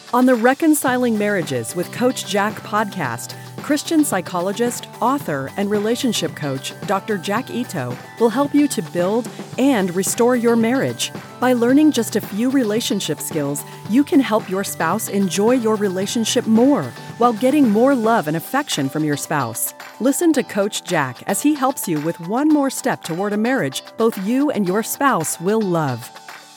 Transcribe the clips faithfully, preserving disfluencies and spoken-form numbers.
On the Reconciling Marriages with Coach Jack podcast, Christian psychologist, author, and relationship coach Doctor Jack Ito will help you to build and restore your marriage. By learning just a few relationship skills, you can help your spouse enjoy your relationship more while getting more love and affection from your spouse. Listen to Coach Jack as he helps you with one more step toward a marriage both you and your spouse will love.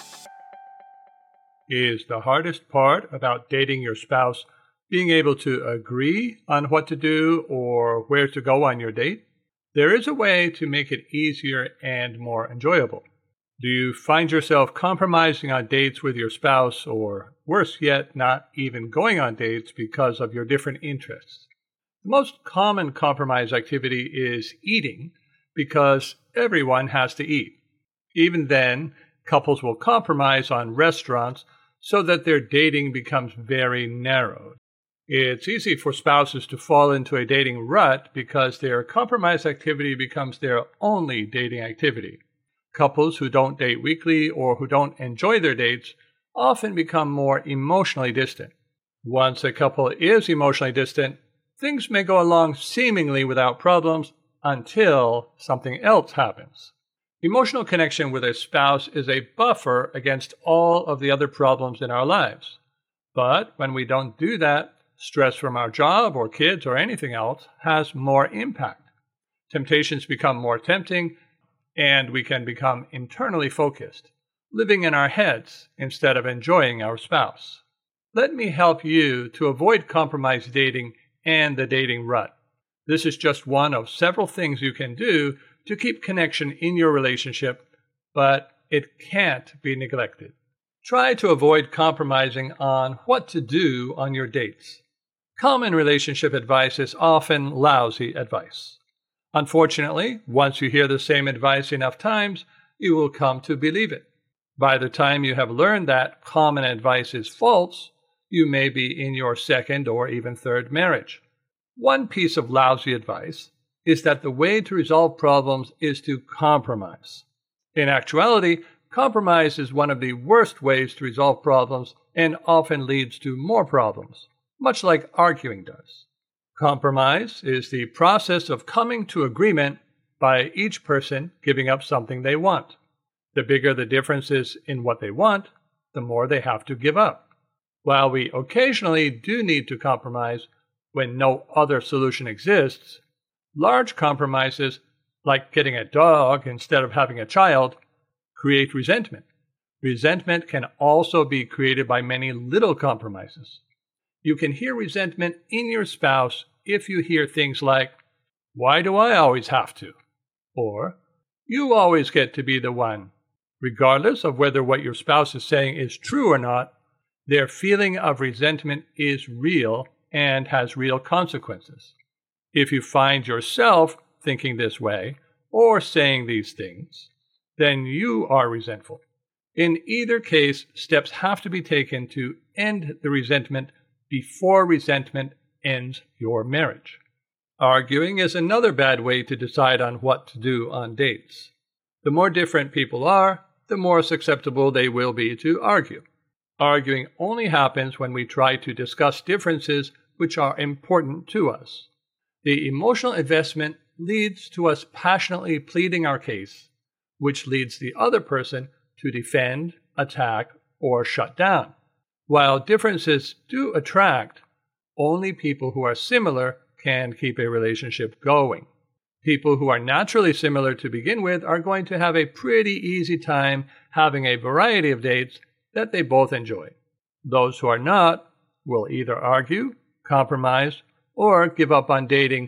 Is the hardest part about dating your spouse being able to agree on what to do or where to go on your date? There is a way to make it easier and more enjoyable. Do you find yourself compromising on dates with your spouse, or worse yet, not even going on dates because of your different interests? The most common compromise activity is eating, because everyone has to eat. Even then, couples will compromise on restaurants so that their dating becomes very narrowed. It's easy for spouses to fall into a dating rut because their compromise activity becomes their only dating activity. Couples who don't date weekly or who don't enjoy their dates often become more emotionally distant. Once a couple is emotionally distant, things may go along seemingly without problems until something else happens. Emotional connection with a spouse is a buffer against all of the other problems in our lives. But when we don't do that, stress from our job or kids or anything else has more impact. Temptations become more tempting, and we can become internally focused, living in our heads instead of enjoying our spouse. Let me help you to avoid compromise dating and the dating rut. This is just one of several things you can do to keep connection in your relationship, but it can't be neglected. Try to avoid compromising on what to do on your dates. Common relationship advice is often lousy advice. Unfortunately, once you hear the same advice enough times, you will come to believe it. By the time you have learned that common advice is false, you may be in your second or even third marriage. One piece of lousy advice is that the way to resolve problems is to compromise. In actuality, compromise is one of the worst ways to resolve problems and often leads to more problems, much like arguing does. Compromise is the process of coming to agreement by each person giving up something they want. The bigger the differences in what they want, the more they have to give up. While we occasionally do need to compromise when no other solution exists, large compromises, like getting a dog instead of having a child, create resentment. Resentment can also be created by many little compromises. You can hear resentment in your spouse if you hear things like, "Why do I always have to?" Or, "You always get to be the one." Regardless of whether what your spouse is saying is true or not, their feeling of resentment is real and has real consequences. If you find yourself thinking this way or saying these things, then you are resentful. In either case, steps have to be taken to end the resentment before resentment ends your marriage. Arguing is another bad way to decide on what to do on dates. The more different people are, the more susceptible they will be to argue. Arguing only happens when we try to discuss differences which are important to us. The emotional investment leads to us passionately pleading our case, which leads the other person to defend, attack, or shut down. While differences do attract, only people who are similar can keep a relationship going. People who are naturally similar to begin with are going to have a pretty easy time having a variety of dates that they both enjoy. Those who are not will either argue, compromise, or give up on dating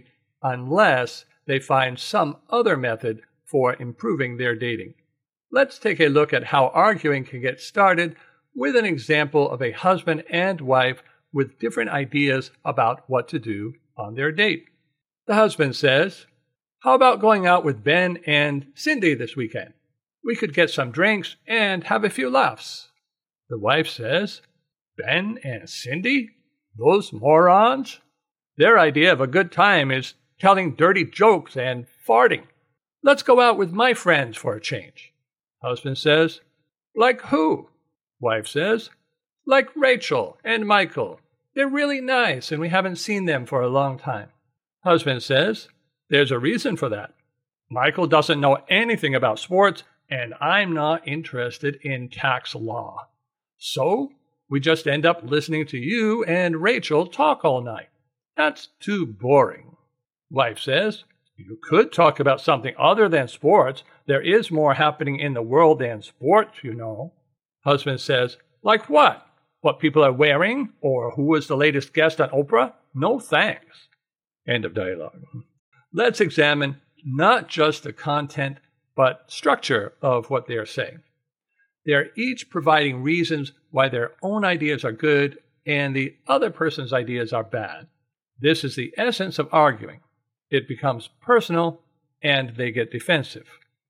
unless they find some other method for improving their dating. Let's take a look at how arguing can get started with an example of a husband and wife with different ideas about what to do on their date. The husband says, "How about going out with Ben and Cindy this weekend? We could get some drinks and have a few laughs." The wife says, "Ben and Cindy? Those morons? Their idea of a good time is telling dirty jokes and farting. Let's go out with my friends for a change." Husband says, "Like who?" Wife says, Like Rachel and Michael. They're really nice and we haven't seen them for a long time. Husband says, there's a reason for that. Michael doesn't know anything about sports and I'm not interested in tax law. So we just end up listening to you and Rachel talk all night. That's too boring. Wife says, you could talk about something other than sports. There is more happening in the world than sports, you know. Husband says, like what? What people are wearing? Or who was the latest guest on Oprah? No thanks. End of dialogue. Let's examine not just the content, but structure of what they are saying. They are each providing reasons why their own ideas are good and the other person's ideas are bad. This is the essence of arguing. It becomes personal and they get defensive.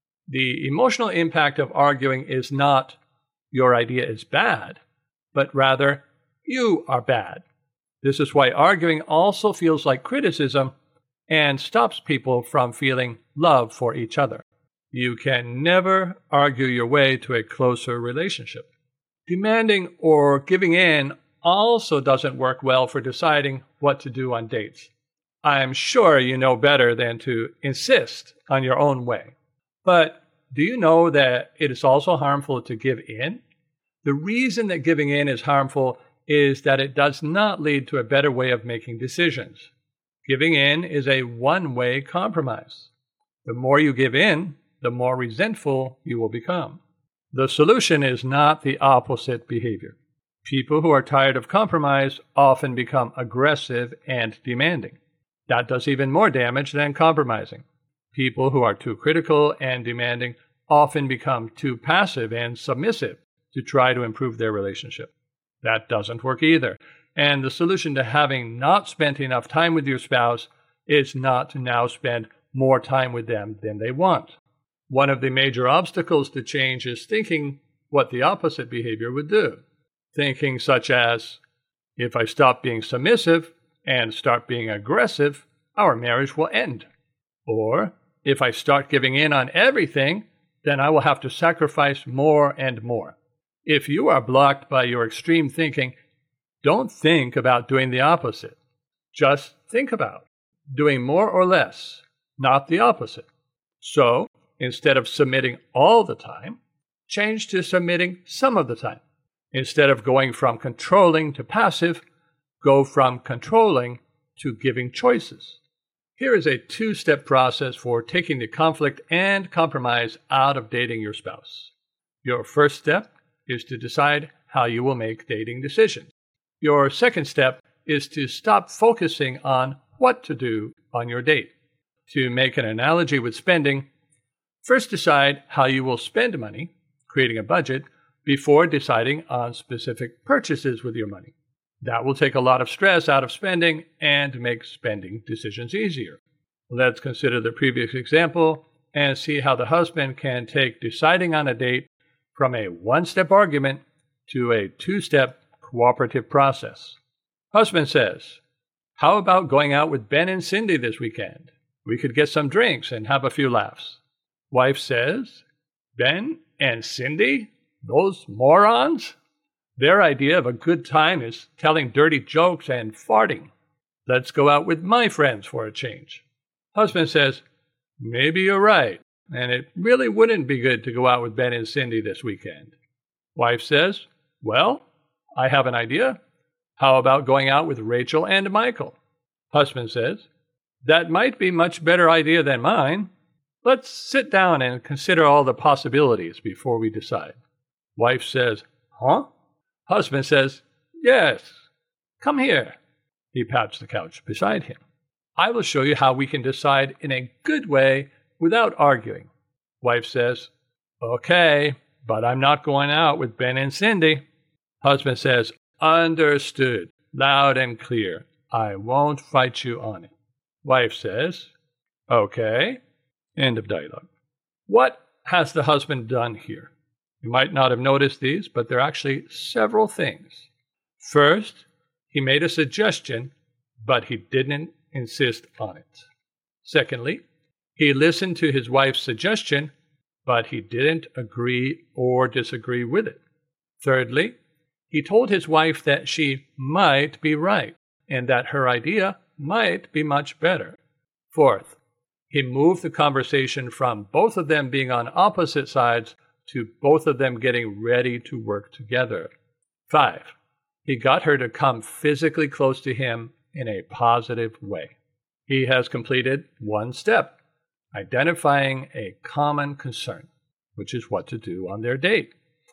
The emotional impact of arguing is not your idea is bad, but rather you are bad. This is why arguing also feels like criticism and stops people from feeling love for each other. You can never argue your way to a closer relationship. Demanding or giving in also doesn't work well for deciding what to do on dates. I'm sure you know better than to insist on your own way. But do you know that it is also harmful to give in? The reason that giving in is harmful is that it does not lead to a better way of making decisions. Giving in is a one-way compromise. The more you give in, the more resentful you will become. The solution is not the opposite behavior. People who are tired of compromise often become aggressive and demanding. That does even more damage than compromising. People who are too critical and demanding often become too passive and submissive to try to improve their relationship. That doesn't work either. And the solution to having not spent enough time with your spouse is not to now spend more time with them than they want. One of the major obstacles to change is thinking what the opposite behavior would do. Thinking such as, if I stop being submissive and start being aggressive, our marriage will end. Or, if I start giving in on everything, then I will have to sacrifice more and more. If you are blocked by your extreme thinking, don't think about doing the opposite. Just think about doing more or less, not the opposite. So, instead of submitting all the time, change to submitting some of the time. Instead of going from controlling to passive, go from controlling to giving choices. Here is a two-step process for taking the conflict and compromise out of dating your spouse. Your first step is to decide how you will make dating decisions. Your second step is to stop focusing on what to do on your date. To make an analogy with spending, first decide how you will spend money, creating a budget, before deciding on specific purchases with your money. That will take a lot of stress out of spending and make spending decisions easier. Let's consider the previous example and see how the husband can take deciding on a date from a one-step argument to a two-step cooperative process. Husband says, how about going out with Ben and Cindy this weekend? We could get some drinks and have a few laughs. Wife says, Ben and Cindy? Those morons? Their idea of a good time is telling dirty jokes and farting. Let's go out with my friends for a change. Husband says, maybe you're right, and it really wouldn't be good to go out with Ben and Cindy this weekend. Wife says, well, I have an idea. How about going out with Rachel and Michael? Husband says, that might be a much better idea than mine. Let's sit down and consider all the possibilities before we decide. Wife says, huh? Husband says, yes, come here. He pats the couch beside him. I will show you how we can decide in a good way without arguing. Wife says, okay, but I'm not going out with Ben and Cindy. Husband says, understood, loud and clear. I won't fight you on it. Wife says, okay. End of dialogue. What has the husband done here? You might not have noticed these, but there are actually several things. First, he made a suggestion, but he didn't insist on it. Secondly, he listened to his wife's suggestion, but he didn't agree or disagree with it. Thirdly, He told his wife that she might be right and that her idea might be much better. Fourth, he moved the conversation from both of them being on opposite sides to both of them getting ready to work together. Five, he got her to come physically close to him in a positive way. He has completed one step, identifying a common concern, which is what to do on their date.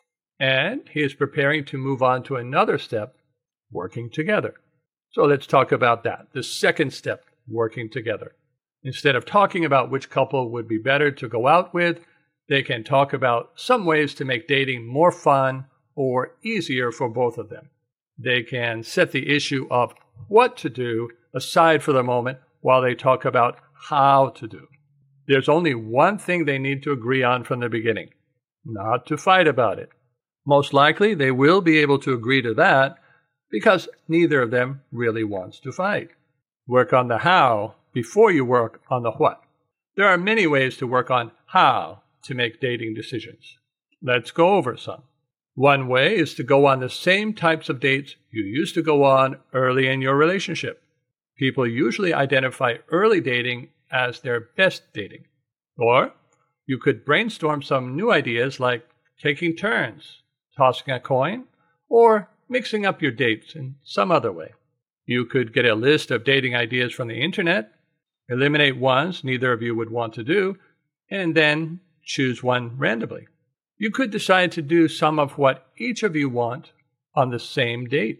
And he is preparing to move on to another step, working together. So let's talk about that. The second step, working together. Instead of talking about which couple would be better to go out with, they can talk about some ways to make dating more fun or easier for both of them. They can set the issue of what to do aside for the moment while they talk about how to do. There's only one thing they need to agree on from the beginning, not to fight about it. Most likely, they will be able to agree to that because neither of them really wants to fight. Work on the how before you work on the what. There are many ways to work on how to make dating decisions. Let's go over some. One way is to go on the same types of dates you used to go on early in your relationship. People usually identify early dating as their best dating. Or you could brainstorm some new ideas like taking turns, tossing a coin, or mixing up your dates in some other way. You could get a list of dating ideas from the internet, eliminate ones neither of you would want to do, and then choose one randomly. You could decide to do some of what each of you want on the same date.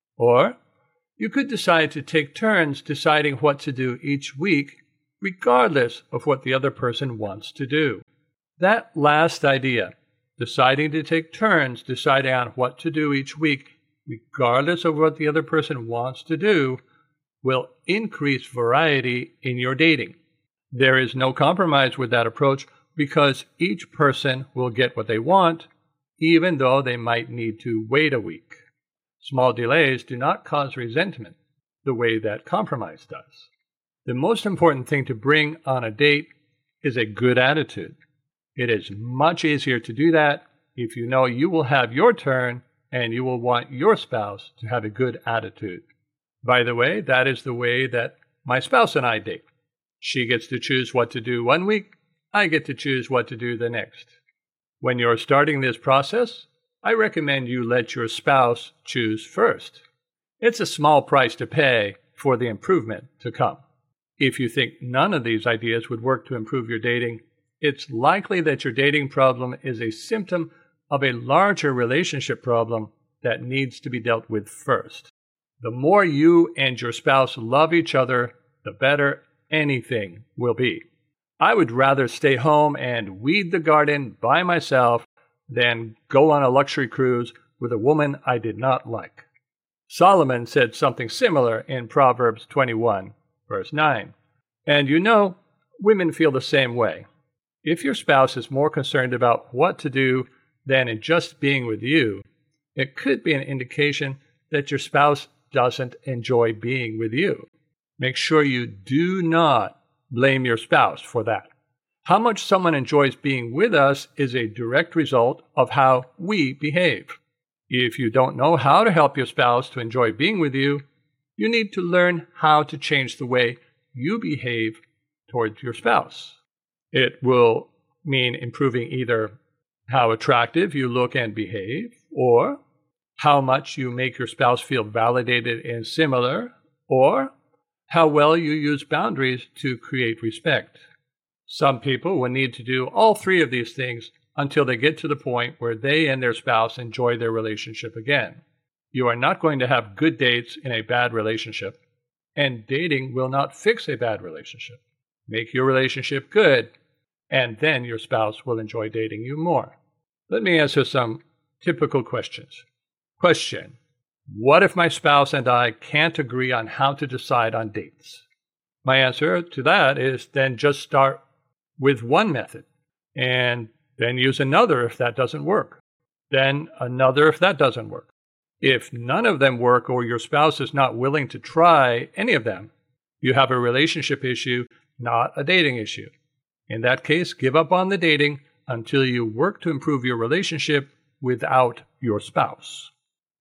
Or you could decide to take turns deciding what to do each week, regardless of what the other person wants to do. That last idea, deciding to take turns deciding on what to do each week, regardless of what the other person wants to do, will increase variety in your dating. There is no compromise with that approach because each person will get what they want, even though they might need to wait a week. Small delays do not cause resentment the way that compromise does. The most important thing to bring on a date is a good attitude. It is much easier to do that if you know you will have your turn and you will want your spouse to have a good attitude. By the way, that is the way that my spouse and I date. She gets to choose what to do one week. I get to choose what to do the next. When you're starting this process, I recommend you let your spouse choose first. It's a small price to pay for the improvement to come. If you think none of these ideas would work to improve your dating, it's likely that your dating problem is a symptom of a larger relationship problem that needs to be dealt with first. The more you and your spouse love each other, the better anything will be. I would rather stay home and weed the garden by myself than go on a luxury cruise with a woman I did not like. Solomon said something similar in Proverbs twenty-one, verse nine. And you know, women feel the same way. If your spouse is more concerned about what to do than in just being with you, it could be an indication that your spouse doesn't enjoy being with you. Make sure you do not blame your spouse for that. How much someone enjoys being with us is a direct result of how we behave. If you don't know how to help your spouse to enjoy being with you, you need to learn how to change the way you behave towards your spouse. It will mean improving either how attractive you look and behave, or how much you make your spouse feel validated and similar, or how well you use boundaries to create respect. Some people will need to do all three of these things until they get to the point where they and their spouse enjoy their relationship again. You are not going to have good dates in a bad relationship, and dating will not fix a bad relationship. Make your relationship good, and then your spouse will enjoy dating you more. Let me answer some typical questions. Question: what if my spouse and I can't agree on how to decide on dates? My answer to that is then just start with one method, and then use another if that doesn't work. Then another if that doesn't work. If none of them work or your spouse is not willing to try any of them, you have a relationship issue, not a dating issue. In that case, give up on the dating until you work to improve your relationship without your spouse.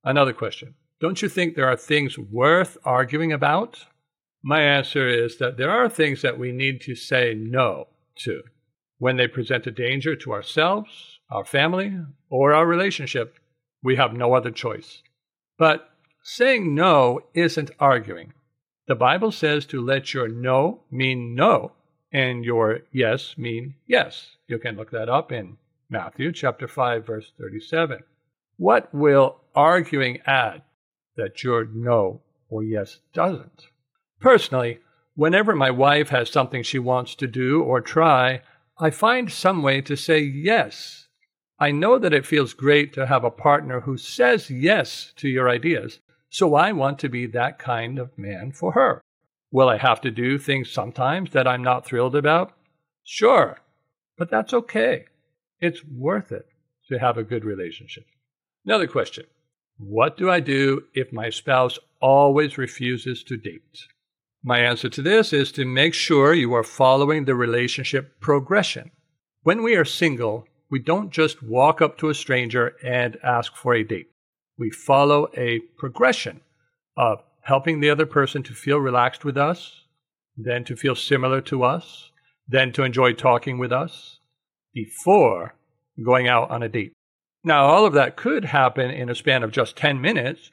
Another question. Don't you think there are things worth arguing about? My answer is that there are things that we need to say no to. When they present a danger to ourselves, our family, or our relationship, we have no other choice. But saying no isn't arguing. The Bible says to let your no mean no, and your yes mean yes. You can look that up in Matthew chapter five, verse thirty-seven. What will arguing add that your no or yes doesn't? Personally, whenever my wife has something she wants to do or try, I find some way to say yes. I know that it feels great to have a partner who says yes to your ideas, so I want to be that kind of man for her. Will I have to do things sometimes that I'm not thrilled about? Sure, but that's okay. It's worth it to have a good relationship. Another question. What do I do if my spouse always refuses to date? My answer to this is to make sure you are following the relationship progression. When we are single, we don't just walk up to a stranger and ask for a date. We follow a progression of helping the other person to feel relaxed with us, then to feel similar to us, then to enjoy talking with us, before going out on a date. Now, all of that could happen in a span of just ten minutes,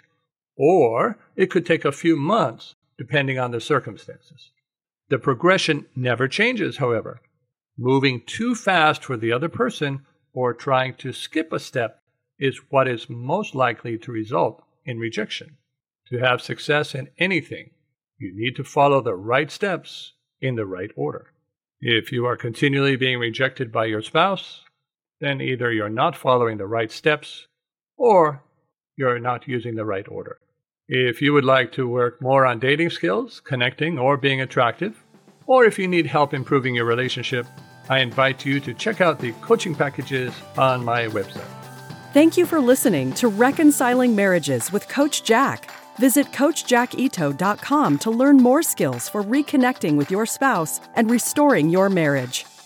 or it could take a few months, depending on the circumstances. The progression never changes, however. Moving too fast for the other person or trying to skip a step is what is most likely to result in rejection. To have success in anything, you need to follow the right steps in the right order. If you are continually being rejected by your spouse, then either you're not following the right steps or you're not using the right order. If you would like to work more on dating skills, connecting, or being attractive, or if you need help improving your relationship, I invite you to check out the coaching packages on my website. Thank you for listening to Reconciling Marriages with Coach Jack. Visit coach jack ito dot com to learn more skills for reconnecting with your spouse and restoring your marriage.